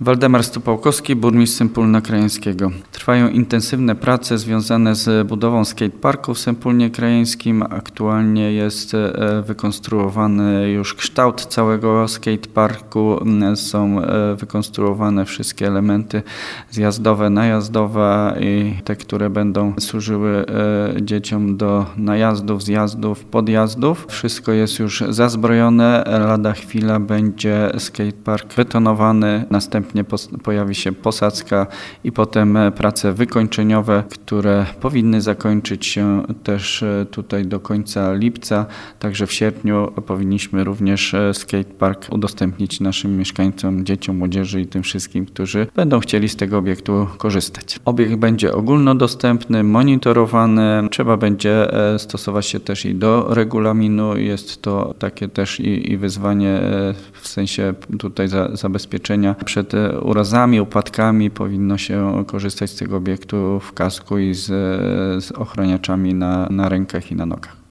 Waldemar Stupałkowski, burmistrz Sępólna Krajeńskiego. Trwają intensywne prace związane z budową skateparku w Sępólnie Krajeńskim. Aktualnie jest wykonstruowany już kształt całego skateparku. Są wykonstruowane wszystkie elementy zjazdowe, najazdowe i te, które będą służyły dzieciom do najazdów, zjazdów, podjazdów. Wszystko jest już zazbrojone. Lada chwila będzie skatepark betonowany. Następnie pojawi się posadzka i potem prace wykończeniowe, które powinny zakończyć się też tutaj do końca lipca. Także w sierpniu powinniśmy również skatepark udostępnić naszym mieszkańcom, dzieciom, młodzieży i tym wszystkim, którzy będą chcieli z tego obiektu korzystać. Obiekt będzie ogólnodostępny, monitorowany. Trzeba będzie stosować się też i do regulaminu. Jest to takie też i wyzwanie w sensie tutaj zabezpieczenia przed urazami, upadkami. Powinno się korzystać z tego obiektu w kasku i z ochraniaczami na rękach i na nogach.